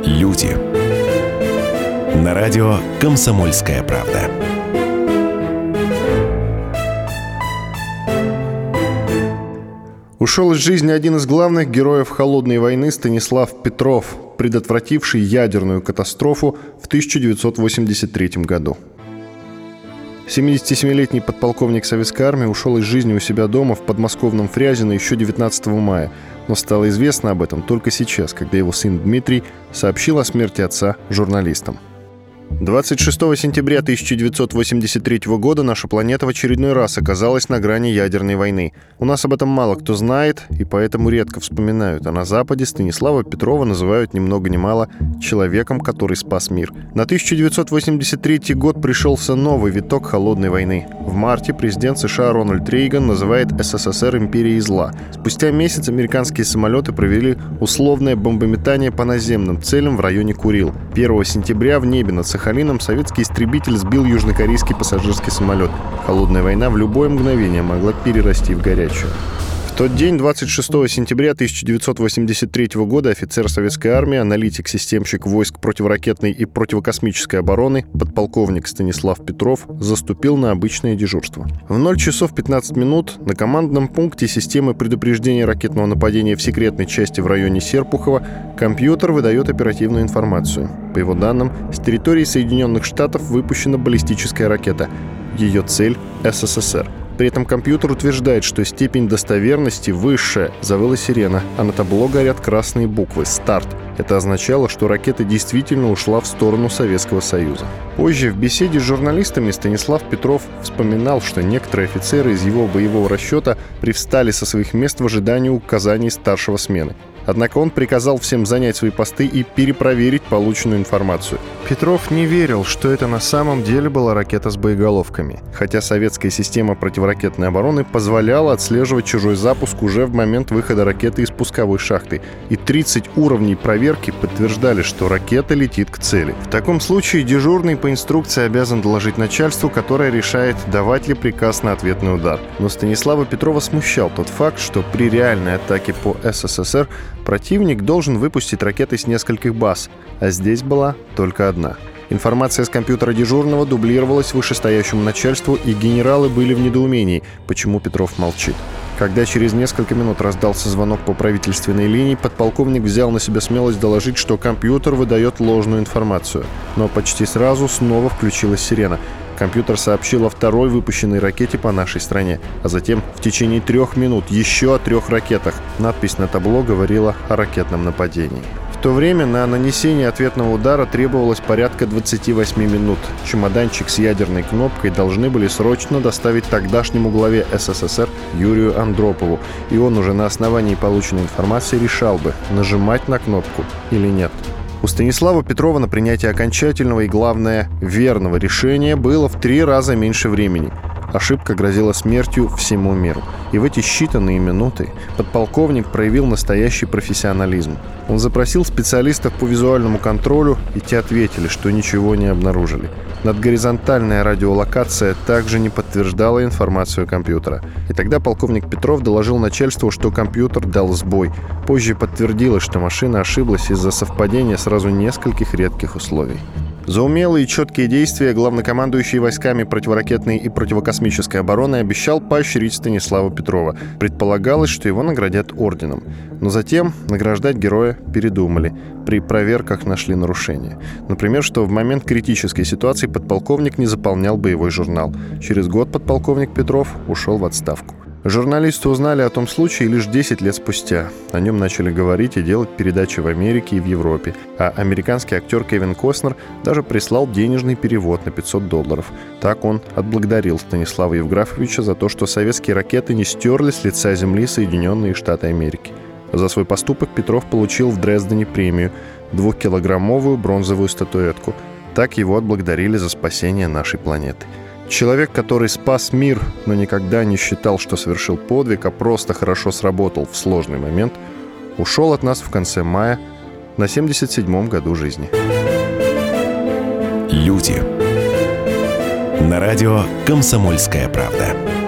Люди. На радио «Комсомольская правда». Ушел из жизни один из главных героев Холодной войны Станислав Петров, предотвративший ядерную катастрофу в 1983 году. 77-летний подполковник Советской армии ушел из жизни у себя дома в подмосковном Фрязино еще 19 мая, но стало известно об этом только сейчас, когда его сын Дмитрий сообщил о смерти отца журналистам. 26 сентября 1983 года наша планета в очередной раз оказалась на грани ядерной войны. У нас об этом мало кто знает, и поэтому редко вспоминают. А на Западе Станислава Петрова называют ни много ни мало человеком, который спас мир. На 1983 год пришелся новый виток Холодной войны. В марте президент США Рональд Рейган называет СССР империей зла. Спустя месяц американские самолеты провели условное бомбометание по наземным целям в районе Курил. 1 сентября в небе над Сахалином советский истребитель сбил южнокорейский пассажирский самолет. Холодная война в любое мгновение могла перерасти в горячую. В тот день, 26 сентября 1983 года, офицер советской армии, аналитик-системщик войск противоракетной и противокосмической обороны, подполковник Станислав Петров, заступил на обычное дежурство. В 0 часов 15 минут на командном пункте системы предупреждения ракетного нападения в секретной части в районе Серпухова компьютер выдает оперативную информацию. По его данным, с территории Соединенных Штатов выпущена баллистическая ракета. Ее цель — СССР. При этом компьютер утверждает, что степень достоверности высшая. Завыла сирена, а на табло горят красные буквы «Старт». Это означало, что ракета действительно ушла в сторону Советского Союза. Позже в беседе с журналистами Станислав Петров вспоминал, что некоторые офицеры из его боевого расчета привстали со своих мест в ожидании указаний старшего смены. Однако он приказал всем занять свои посты и перепроверить полученную информацию. Петров не верил, что это на самом деле была ракета с боеголовками, хотя советская система противоракетной обороны позволяла отслеживать чужой запуск уже в момент выхода ракеты из пусковой шахты, и 30 уровней проверки подтверждали, что ракета летит к цели. В таком случае дежурный по инструкции обязан доложить начальству, которое решает, давать ли приказ на ответный удар. Но Станислава Петрова смущал тот факт, что при реальной атаке по СССР противник должен выпустить ракеты с нескольких баз, а здесь была только одна. Информация с компьютера дежурного дублировалась вышестоящему начальству, и генералы были в недоумении, почему Петров молчит. Когда через несколько минут раздался звонок по правительственной линии, подполковник взял на себя смелость доложить, что компьютер выдает ложную информацию. Но почти сразу снова включилась сирена. Компьютер сообщил о второй выпущенной ракете по нашей стране, а затем в течение 3 минут еще о 3 ракетах. Надпись на табло говорила о ракетном нападении. В то время на нанесение ответного удара требовалось порядка 28 минут. Чемоданчик с ядерной кнопкой должны были срочно доставить тогдашнему главе СССР Юрию Андропову, и он уже на основании полученной информации решал бы, нажимать на кнопку или нет. У Станислава Петрова на принятие окончательного и, главное, верного решения было в 3 раза меньше времени. Ошибка грозила смертью всему миру. И в эти считанные минуты подполковник проявил настоящий профессионализм. Он запросил специалистов по визуальному контролю, и те ответили, что ничего не обнаружили. Надгоризонтальная радиолокация также не подтверждала информацию компьютера. И тогда полковник Петров доложил начальству, что компьютер дал сбой. Позже подтвердилось, что машина ошиблась из-за совпадения сразу нескольких редких условий. За умелые и четкие действия главнокомандующий войсками противоракетной и противокосмической обороны обещал поощрить Станислава Петрова. Предполагалось, что его наградят орденом. Но затем награждать героя передумали. При проверках нашли нарушения. Например, что в момент критической ситуации подполковник не заполнял боевой журнал. Через год подполковник Петров ушел в отставку. Журналисты узнали о том случае лишь 10 лет спустя. О нем начали говорить и делать передачи в Америке и в Европе. А американский актер Кевин Костнер даже прислал денежный перевод на $500. Так он отблагодарил Станислава Евграфовича за то, что советские ракеты не стерли с лица земли Соединенные Штаты Америки. За свой поступок Петров получил в Дрездене премию – 2-килограммовую бронзовую статуэтку. Так его отблагодарили за спасение нашей планеты. Человек, который спас мир, но никогда не считал, что совершил подвиг, а просто хорошо сработал в сложный момент, ушел от нас в конце мая на 77-м году жизни. Люди. На радио «Комсомольская правда».